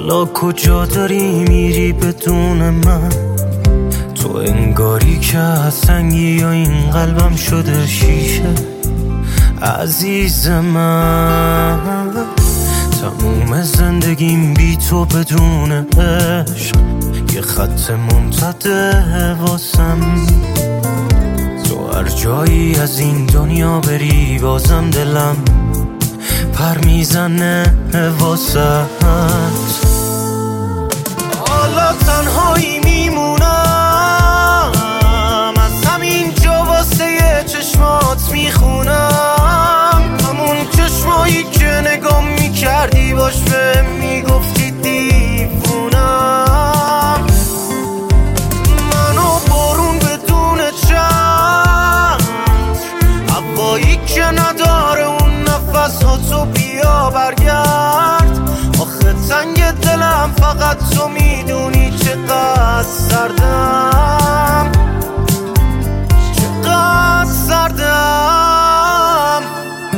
حالا کجا داری میری بدون من؟ تو انگاری که از سنگی یا این قلبم شده شیشه. عزیز من تموم زندگیم بی تو بدون عشق یه خط منتده واسم. تو هر جایی از این دنیا بری بازم دلم پر میزنه واسه. حالا تنهایی میمونم، از همین جا واسه چشمات میخونم. همون چشمایی که نگام میکردی باش به میگفتی دیوونم. منو بارون بدون چند، هوایی که نداره اون نفس ها، تو بیا برگرد. آخه تنگ دلم فقط تو میدونی چقدر سردم، چقدر سردم.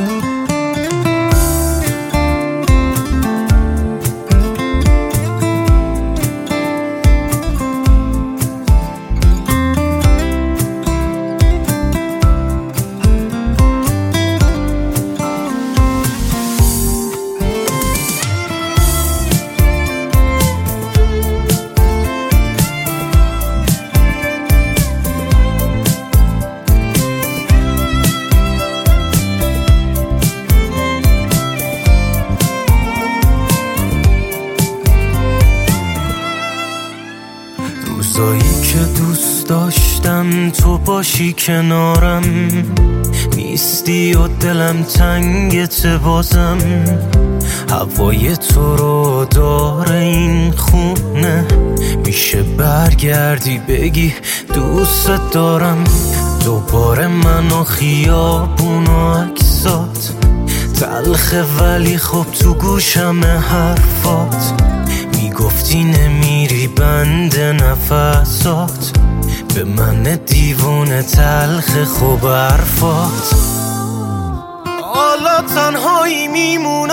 روزایی که دوست داشتم تو باشی کنارم، نیستی و دلم تنگت بازم. هوای تو رو داره این خونه، میشه برگردی بگی دوست دارم. دوباره من و خیابون و عکسات تلخه ولی خب تو گوشم حرفات. میگفتی نمیری بند نفسات، به من دیوونه تلخ خوب حرفات. حالا تنهایی میمونم،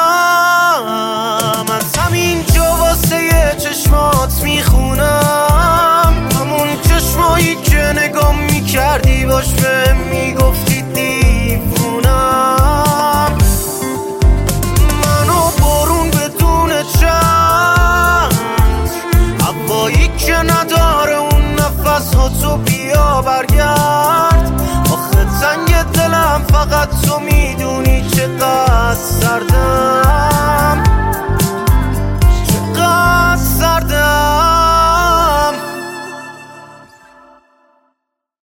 از همین جا واسه چشمات میخونم. همون چشمایی که نگام میکردی باش به میگفتی دیوونم. منو بارون بدون چند، هوایی که نداره اون نفس ها، تو بیا برگرد. آخه تنگ دلم فقط تو میدونی چقدر سردم.